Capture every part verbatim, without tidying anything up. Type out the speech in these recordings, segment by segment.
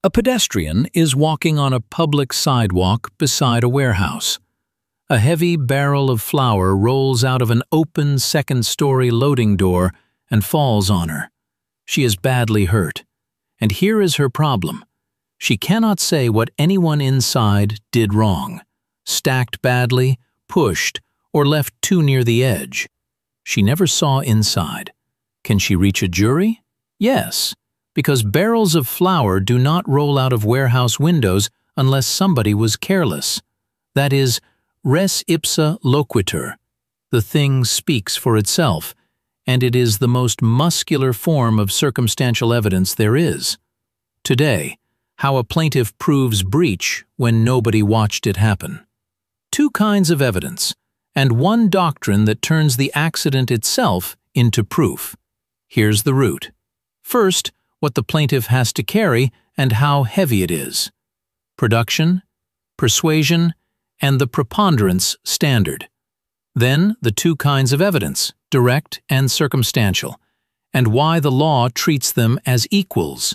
A pedestrian is walking on a public sidewalk beside a warehouse. A heavy barrel of flour rolls out of an open second-story loading door and falls on her. She is badly hurt. And here is her problem. She cannot say what anyone inside did wrong, stacked badly, pushed, or left too near the edge. She never saw inside. Can she reach a jury? Yes, because barrels of flour do not roll out of warehouse windows unless somebody was careless. That is, res ipsa loquitur. The thing speaks for itself, and it is the most muscular form of circumstantial evidence there is. Today, how a plaintiff proves breach when nobody watched it happen. Two kinds of evidence, and one doctrine that turns the accident itself into proof. Here's the root. First, what the plaintiff has to carry and how heavy it is. Production, persuasion, and the preponderance standard. Then, the two kinds of evidence, direct and circumstantial, and why the law treats them as equals.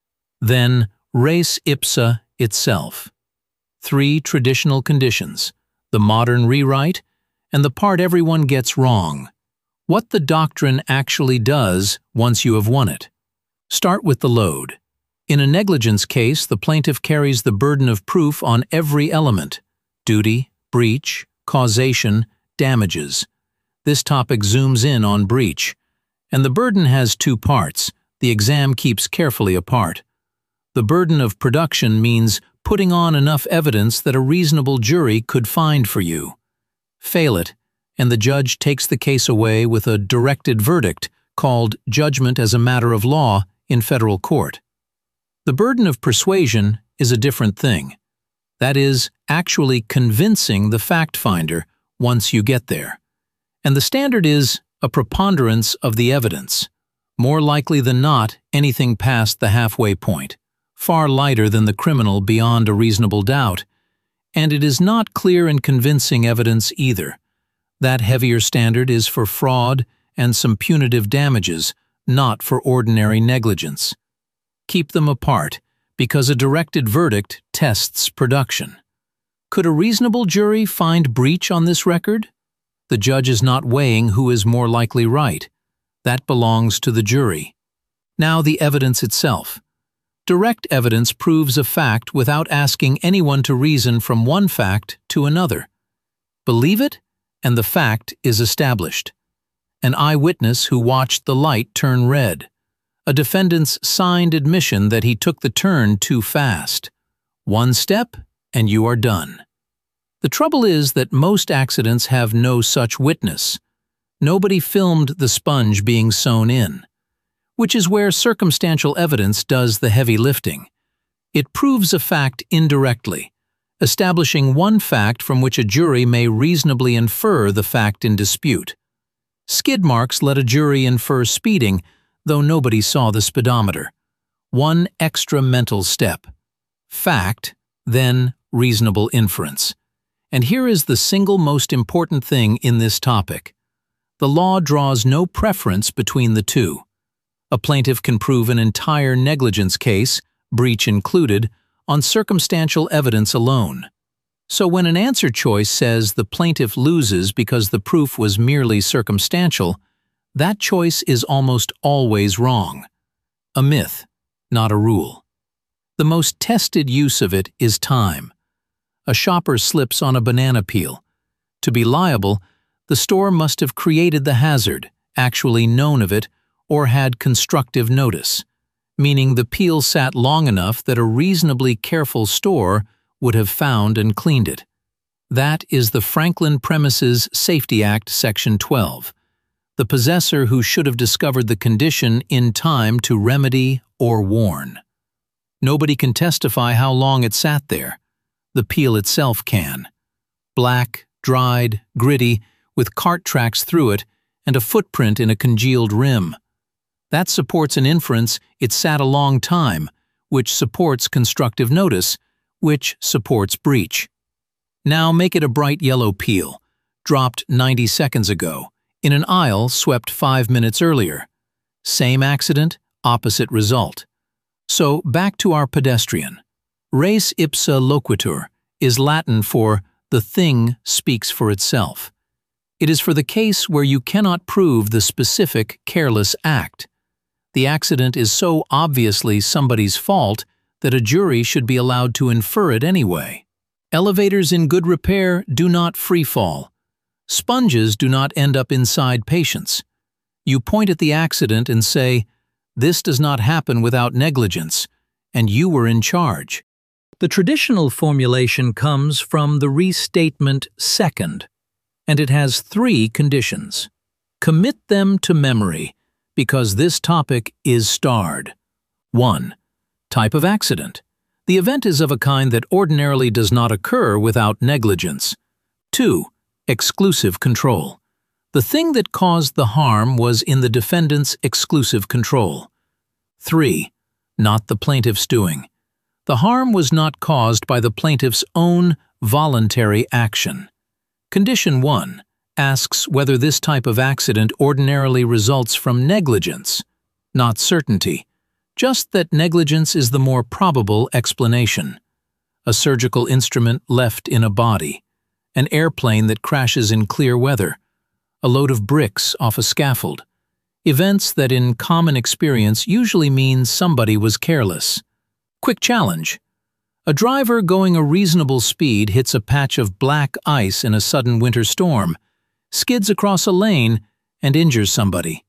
Then, res ipsa itself. Three traditional conditions, the modern rewrite, and the part everyone gets wrong. What the doctrine actually does once you have won it. Start with the load. In a negligence case, the plaintiff carries the burden of proof on every element: duty, breach, causation, damages. This topic zooms in on breach. And the burden has two parts. The exam keeps carefully apart. The burden of production means putting on enough evidence that a reasonable jury could find for you. Fail it, and the judge takes the case away with a directed verdict called judgment as a matter of law in federal court. The burden of persuasion is a different thing. That is, actually convincing the fact finder once you get there. And the standard is a preponderance of the evidence. More likely than not, anything past the halfway point. Far lighter than the criminal beyond a reasonable doubt. And it is not clear and convincing evidence either. That heavier standard is for fraud and some punitive damages, not for ordinary negligence. Keep them apart, because a directed verdict tests production. Could a reasonable jury find breach on this record? The judge is not weighing who is more likely right. That belongs to the jury. Now the evidence itself. Direct evidence proves a fact without asking anyone to reason from one fact to another. Believe it, and the fact is established. An eyewitness who watched the light turn red. A defendant's signed admission that he took the turn too fast. One step, and you are done. The trouble is that most accidents have no such witness. Nobody filmed the sponge being sewn in. Which is where circumstantial evidence does the heavy lifting. It proves a fact indirectly, establishing one fact from which a jury may reasonably infer the fact in dispute. Skid marks let a jury infer speeding, though nobody saw the speedometer. One extra mental step. Fact, then reasonable inference. And here is the single most important thing in this topic. The law draws no preference between the two. A plaintiff can prove an entire negligence case, breach included, on circumstantial evidence alone. So when an answer choice says the plaintiff loses because the proof was merely circumstantial, that choice is almost always wrong. A myth, not a rule. The most tested use of it is time. A shopper slips on a banana peel. To be liable, the store must have created the hazard, actually known of it, or had constructive notice, meaning the peel sat long enough that a reasonably careful store would have found and cleaned it. That is the Franklin Premises Safety Act, Section twelve. The possessor who should have discovered the condition in time to remedy or warn. Nobody can testify how long it sat there. The peel itself can. Black, dried, gritty, with cart tracks through it and a footprint in a congealed rim. That supports an inference it sat a long time, which supports constructive notice, which supports breach. Now make it a bright yellow peel, dropped ninety seconds ago, in an aisle swept five minutes earlier. Same accident, opposite result. So, back to our pedestrian. Res ipsa loquitur is Latin for the thing speaks for itself. It is for the case where you cannot prove the specific careless act. The accident is so obviously somebody's fault that a jury should be allowed to infer it anyway. Elevators in good repair do not free-fall. Sponges do not end up inside patients. You point at the accident and say, "This does not happen without negligence, and you were in charge." The traditional formulation comes from the restatement second, and it has three conditions. Commit them to memory, because this topic is starred. one. Type of accident. The event is of a kind that ordinarily does not occur without negligence. two. Exclusive control. The thing that caused the harm was in the defendant's exclusive control. three. Not the plaintiff's doing. The harm was not caused by the plaintiff's own voluntary action. Condition one asks whether this type of accident ordinarily results from negligence, not certainty, just that negligence is the more probable explanation. A surgical instrument left in a body, an airplane that crashes in clear weather, a load of bricks off a scaffold. Events that in common experience usually mean somebody was careless. Quick challenge. A driver going a reasonable speed hits a patch of black ice in a sudden winter storm, skids across a lane, and injures somebody.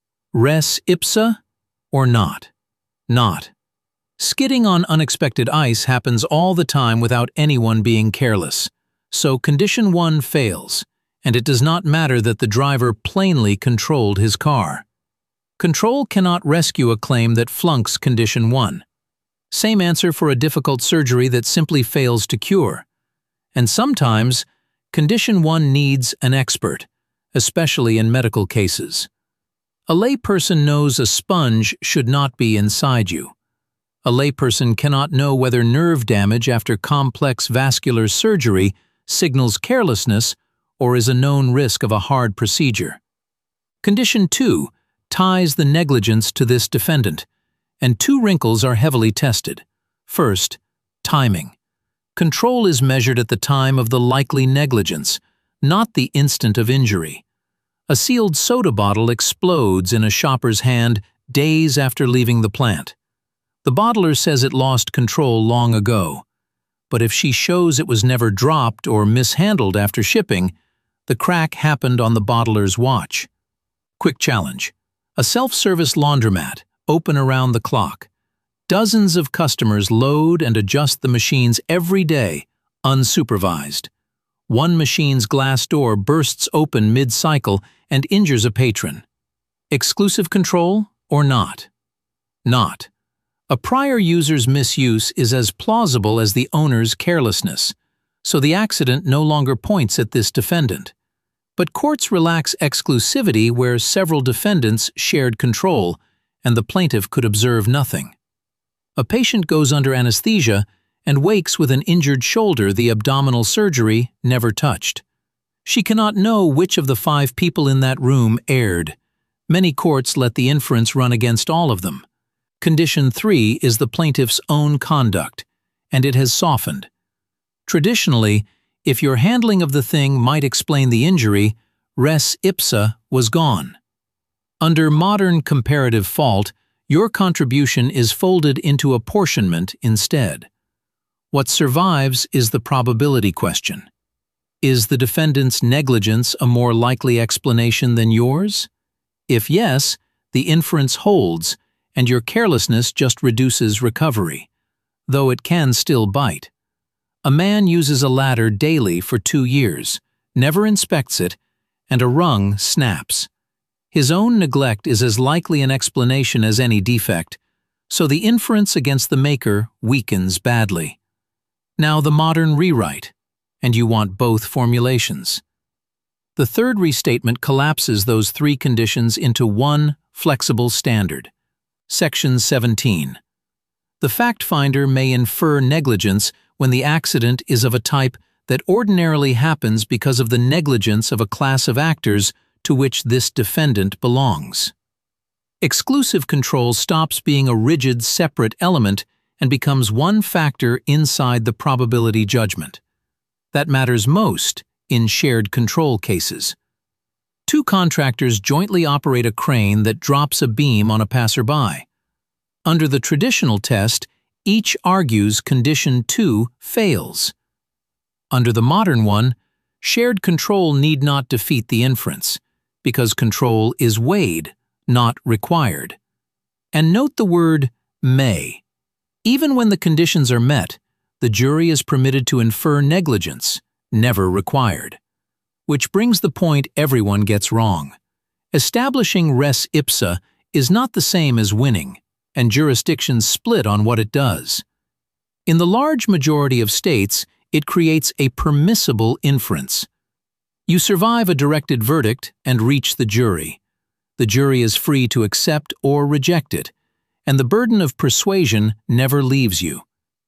Res ipsa or not? Not. Skidding on unexpected ice happens all the time without anyone being careless, so condition one fails, and it does not matter that the driver plainly controlled his car. Control cannot rescue a claim that flunks condition one. Same answer for a difficult surgery that simply fails to cure. And sometimes, condition one needs an expert, especially in medical cases. A layperson knows a sponge should not be inside you. A layperson cannot know whether nerve damage after complex vascular surgery signals carelessness or is a known risk of a hard procedure. Condition two ties the negligence to this defendant, and two wrinkles are heavily tested. First, timing. Control is measured at the time of the likely negligence, not the instant of injury. A sealed soda bottle explodes in a shopper's hand days after leaving the plant. The bottler says it lost control long ago, but if she shows it was never dropped or mishandled after shipping, the crack happened on the bottler's watch. Quick challenge. A self-service laundromat, open around the clock. Dozens of customers load and adjust the machines every day, unsupervised. One machine's glass door bursts open mid-cycle and injures a patron. Exclusive control or not? Not. A prior user's misuse is as plausible as the owner's carelessness, so the accident no longer points at this defendant. But courts relax exclusivity where several defendants shared control and the plaintiff could observe nothing. A patient goes under anesthesia and wakes with an injured shoulder the abdominal surgery never touched. She cannot know which of the five people in that room erred. Many courts let the inference run against all of them. Condition three is the plaintiff's own conduct, and it has softened. Traditionally, if your handling of the thing might explain the injury, res ipsa was gone. Under modern comparative fault, your contribution is folded into apportionment instead. What survives is the probability question. Is the defendant's negligence a more likely explanation than yours? If yes, the inference holds, and your carelessness just reduces recovery, though it can still bite. A man uses a ladder daily for two years, never inspects it, and a rung snaps. His own neglect is as likely an explanation as any defect, so the inference against the maker weakens badly. Now the modern rewrite, and you want both formulations. The third restatement collapses those three conditions into one flexible standard. Section seventeen. The fact finder may infer negligence when the accident is of a type that ordinarily happens because of the negligence of a class of actors to which this defendant belongs. Exclusive control stops being a rigid, separate element and becomes one factor inside the probability judgment. That matters most in shared control cases. Two contractors jointly operate a crane that drops a beam on a passerby. Under the traditional test, each argues condition two fails. Under the modern one, shared control need not defeat the inference, because control is weighed, not required. And note the word may. Even when the conditions are met, the jury is permitted to infer negligence, never required. Which brings the point everyone gets wrong. Establishing res ipsa is not the same as winning, and jurisdictions split on what it does. In the large majority of states, it creates a permissible inference. You survive a directed verdict and reach the jury. The jury is free to accept or reject it, and the burden of persuasion never leaves you.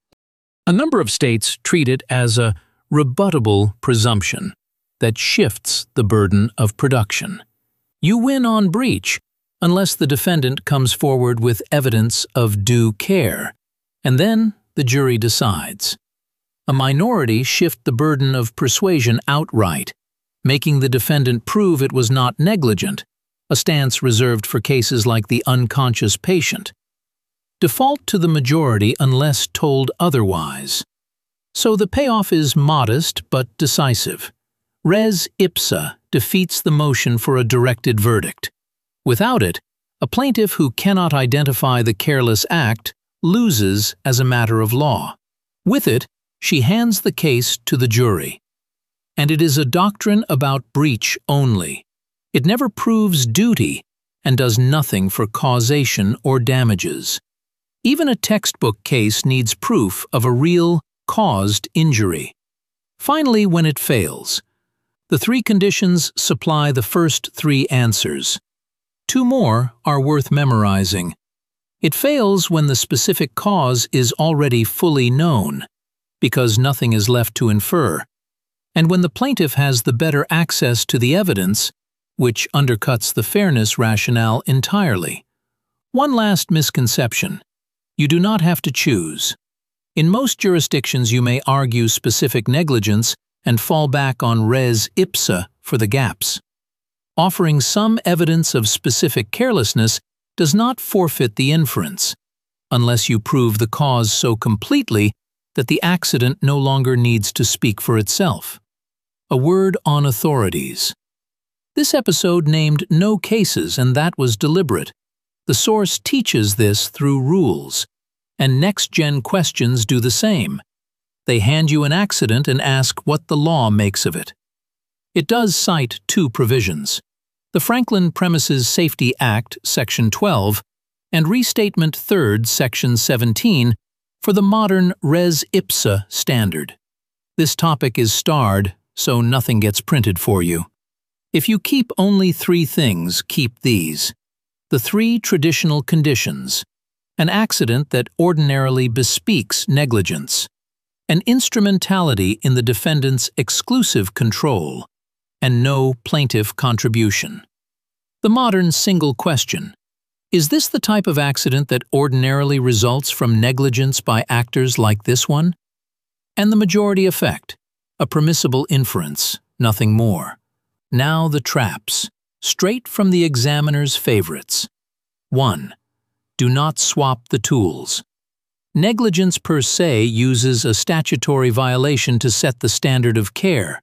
A number of states treat it as a rebuttable presumption that shifts the burden of production. You win on breach unless the defendant comes forward with evidence of due care, and then the jury decides. A minority shift the burden of persuasion outright, making the defendant prove it was not negligent, a stance reserved for cases like the unconscious patient. Default to the majority unless told otherwise. So the payoff is modest but decisive. Res ipsa defeats the motion for a directed verdict. Without it, a plaintiff who cannot identify the careless act loses as a matter of law. With it, she hands the case to the jury. And it is a doctrine about breach only. It never proves duty and does nothing for causation or damages. Even a textbook case needs proof of a real, caused injury. Finally, when it fails, the three conditions supply the first three answers. Two more are worth memorizing. It fails when the specific cause is already fully known, because nothing is left to infer, and when the plaintiff has the better access to the evidence, which undercuts the fairness rationale entirely. One last misconception. You do not have to choose. In most jurisdictions you may argue specific negligence and fall back on res ipsa for the gaps. Offering some evidence of specific carelessness does not forfeit the inference, unless you prove the cause so completely that the accident no longer needs to speak for itself. A word on authorities. This episode named no cases, and that was deliberate. The source teaches this through rules, and next-gen questions do the same. They hand you an accident and ask what the law makes of it. It does cite two provisions: the Franklin Premises Safety Act, Section twelve, and Restatement third, Section seventeen, for the modern res ipsa standard. This topic is starred, so nothing gets printed for you. If you keep only three things, keep these. The three traditional conditions: an accident that ordinarily bespeaks negligence, an instrumentality in the defendant's exclusive control, and no plaintiff contribution. The modern single question: is this the type of accident that ordinarily results from negligence by actors like this one? And the majority effect: a permissible inference, nothing more. Now the traps, straight from the examiner's favorites. one. Do not swap the tools. Negligence per se uses a statutory violation to set the standard of care.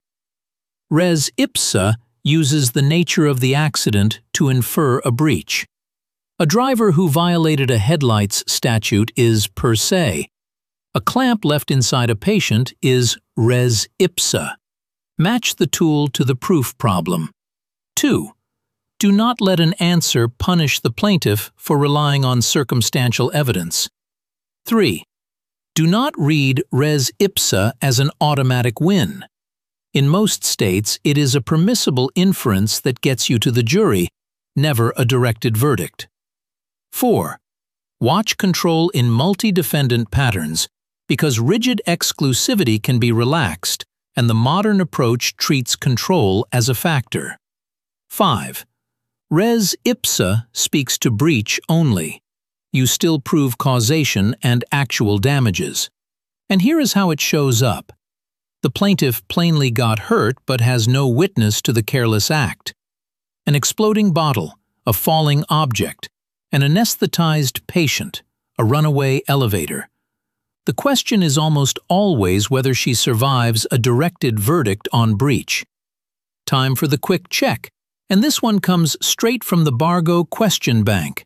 Res ipsa uses the nature of the accident to infer a breach. A driver who violated a headlights statute is per se. A clamp left inside a patient is res ipsa. Match the tool to the proof problem. two. Do not let an answer punish the plaintiff for relying on circumstantial evidence. three. Do not read res ipsa as an automatic win. In most states, it is a permissible inference that gets you to the jury, never a directed verdict. four. Watch control in multi-defendant patterns, because rigid exclusivity can be relaxed, and the modern approach treats control as a factor. five. Res ipsa speaks to breach only. You still prove causation and actual damages. And here is how it shows up. The plaintiff plainly got hurt but has no witness to the careless act. An exploding bottle, a falling object, an anesthetized patient, a runaway elevator. The question is almost always whether she survives a directed verdict on breach. Time for the quick check, and this one comes straight from the Bargo question bank.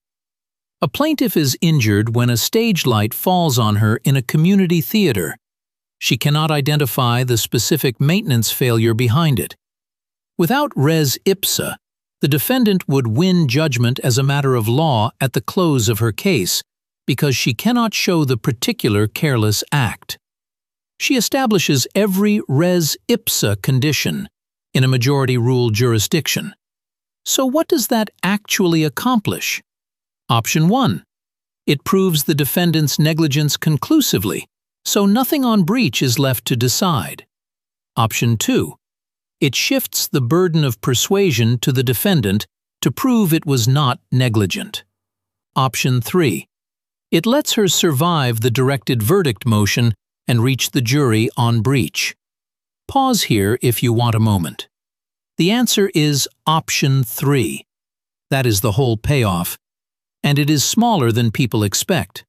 A plaintiff is injured when a stage light falls on her in a community theater. She cannot identify the specific maintenance failure behind it. Without res ipsa, the defendant would win judgment as a matter of law at the close of her case because she cannot show the particular careless act. She establishes every res ipsa condition in a majority rule jurisdiction. So what does that actually accomplish? Option one. It proves the defendant's negligence conclusively, so nothing on breach is left to decide. Option two. It shifts the burden of persuasion to the defendant to prove it was not negligent. Option three. It lets her survive the directed verdict motion and reach the jury on breach. Pause here if you want a moment. The answer is option three. That is the whole payoff, and it is smaller than people expect.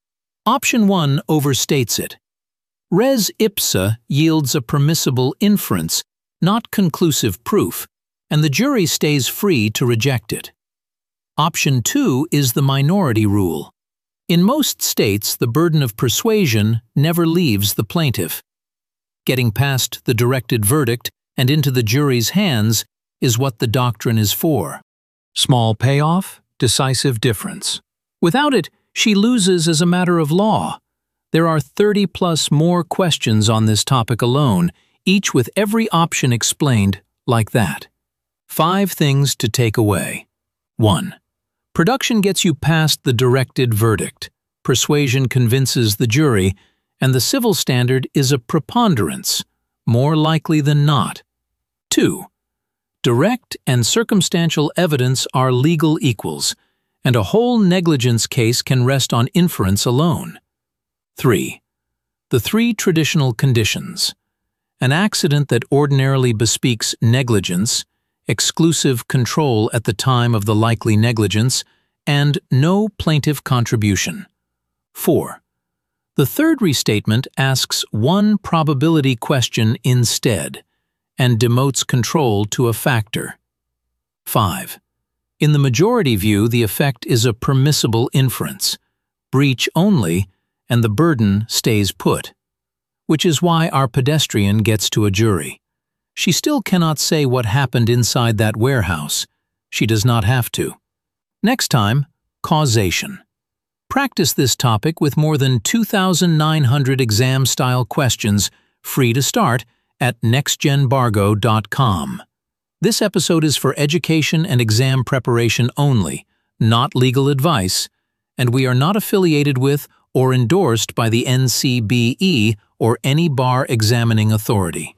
Option one overstates it. Res ipsa yields a permissible inference, not conclusive proof, and the jury stays free to reject it. Option two is the minority rule. In most states, the burden of persuasion never leaves the plaintiff. Getting past the directed verdict and into the jury's hands is what the doctrine is for. Small payoff, decisive difference. Without it, she loses as a matter of law. There are thirty plus more questions on this topic alone, each with every option explained like that. Five things to take away. one. Production gets you past the directed verdict. Persuasion convinces the jury, and the civil standard is a preponderance, more likely than not. two. Direct and circumstantial evidence are legal equals, and a whole negligence case can rest on inference alone. three. The three traditional conditions. An accident that ordinarily bespeaks negligence, exclusive control at the time of the likely negligence, and no plaintiff contribution. four. The third restatement asks one probability question instead, and demotes control to a factor. five. In the majority view, the effect is a permissible inference, breach only, and the burden stays put. Which is why our pedestrian gets to a jury. She still cannot say what happened inside that warehouse. She does not have to. Next time, causation. Practice this topic with more than two thousand nine hundred exam-style questions, free to start, at next gen bargo dot com. This episode is for education and exam preparation only, not legal advice, and we are not affiliated with or endorsed by the N C B E or any bar examining authority.